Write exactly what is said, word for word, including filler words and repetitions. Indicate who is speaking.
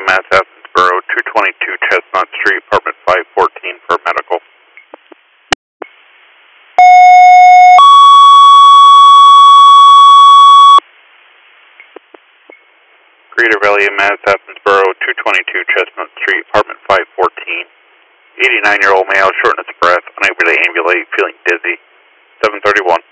Speaker 1: M S Athensboro, two twenty-two Chestnut Street, apartment five fourteen for medical. Greater Valley M S Athensboro, two twenty-two Chestnut Street, apartment five fourteen. eighty-nine-year-old male, shortness of breath, unable to ambulate, feeling dizzy. seven thirty-one.